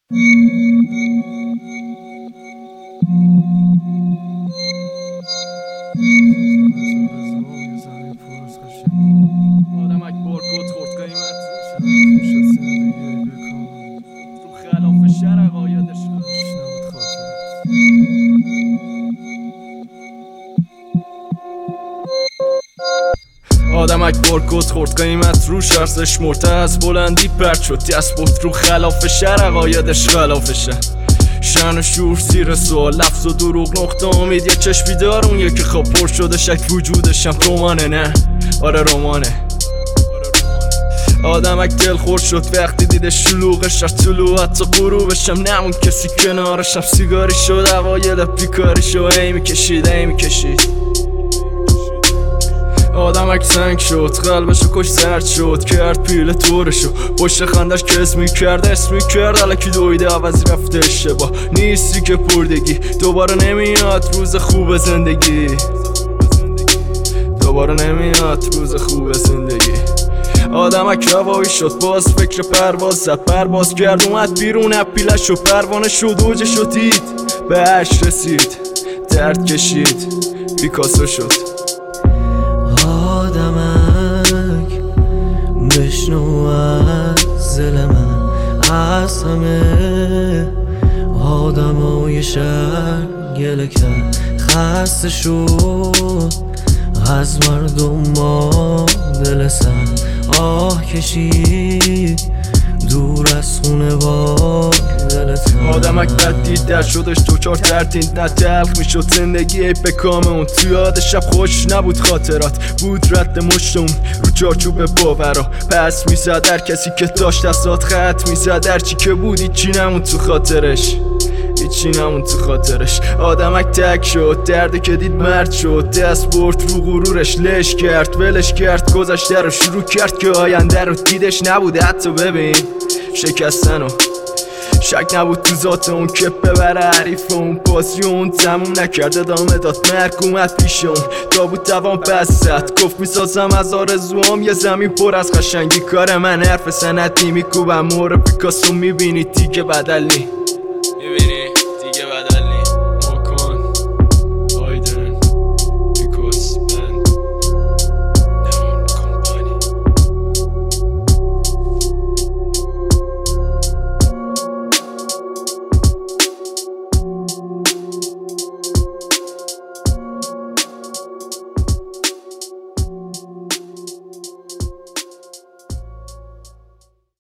آدمک بارکات خورد قیمت رو خلاف شر عقایدش آدمک بارکات خورد قیمت روش ارزش مرده از بلندی پرد شد دست بود رو خلاف شر عقایدش خلافشه شن و شور زیر سوال لفظ و دروغ نقطه امید یه چشمی دار اون یکی خواب پر شده شک وجودشم رمانه نه آره رمانه آدمک دل خور شد وقتی دیده شلوغش از طلوع حتی غروبشم نمون کسی کنارشم سیگاری شد اوایل بیکاری شو ای میکشید آدمک سنگ شد قلبشو کش سرد شد کرد پیل طورشو پشت خندش که اسمی کرد الکی دویده عوضی رفته اشتباه نیستی که پردگی دوباره نمیاد روز خوب زندگی آدمک روایی شد باز فکر پرواز زد پرواز کرد اومد بیرون اپیلش و پروانه شد اوجش رو دید به عشق رسید درد کشید پیکاسو شد آدمک بشنو از دل من از همه آدمای شهر گله کرد خسته شد از مردم ما دل سن آه کشید دور از خونه با دلت آدمک بد دید در شدش دوچار تردید نه تلخ میشد زندگی ای به کام اون توی یاد شب خوش نبود خاطرات بود رد مشت اون رو چارچوب باورا پس میزد هر کسی که داشت دستات خط میزد هر چی که بود هیچی نمون تو خاطرش آدمک تک شد درده که دید مرد شد دست برد رو غرورش لش کرد ولش کرد گذشته رو شروع کرد که آینده رو دیدش نبوده حتی ببین شکستن و شک نبود تو ذات اون که ببره حریف اون پاسیون تموم نکرد ادامه داد مرگ اومد پیش اون تابوت دوام پس زد گفت میسازم از آرزوام یه زمین پر از قشنگی کار من حرف سنتی میکوبم مور پیکاسو میبینی تیکه بدل نی